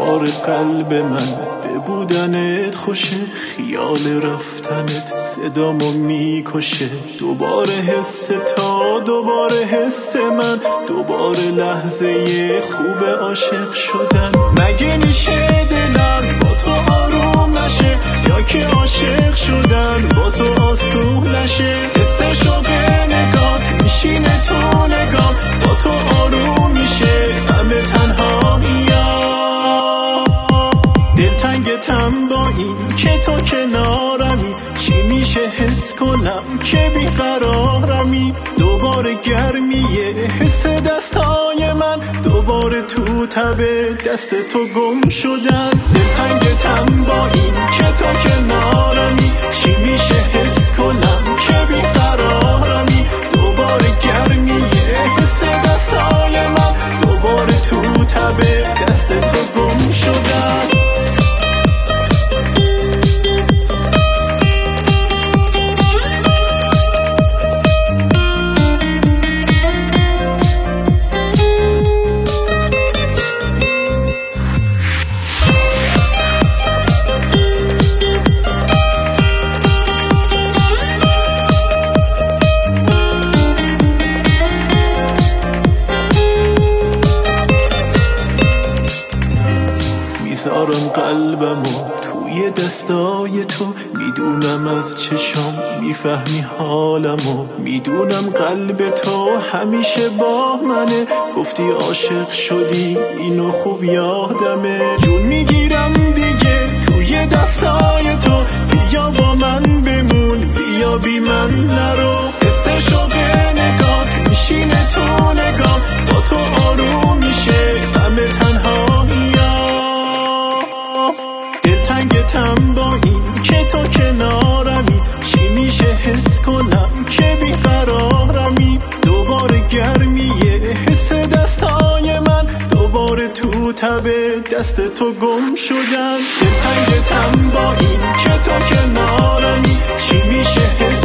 دوباره قلب من به بودنت خوشه، خیال رفتنت صدامو میکشه. دوباره حس تا دوباره حس من، دوباره لحظه خوب عاشق شدن. مگه میشه دلم با تو آروم نشه، یا که عاشق شدن با تو آسون نشه؟ حس شوق نگات میشینه تو نگام، با تو آروم میشه همه تنهایی‌ها. دلتنگتم با این که تو کنارمی، چی میشه حس کنم که بیقرارمی؟ دوباره گرمیه حس دستای من، دوباره تو تب دست تو گم شدن. دلتنگتم با این که تو کنارمی، چی میشه حس کنم که بیقرارمی؟ دوباره گرمیه حس دستای من، دوباره تو تب دست تو گم شدن. میذارم قلبمو توی دستای تو، میدونم از چشام میفهمی حالمو، میدونم قلب تو همیشه با منه. گفتی عاشق شدی اینو خوب یادمه، جون میگیرم دیگه توی دستای تو. بیا با من بمون، بیا بی من نرو. حس شوق نگات میشینه تو نگام، با تو آروم میشه همه تنهایی‌ها. دلتنگتم با این که تو کنارمی، چی میشه حس کنم که بیقرارمی؟ دوباره گرمیه حس دستای من، دوباره تو تب دست تو گم شدن. دلتنگتم با این که تو کنارمی، چی میشه حس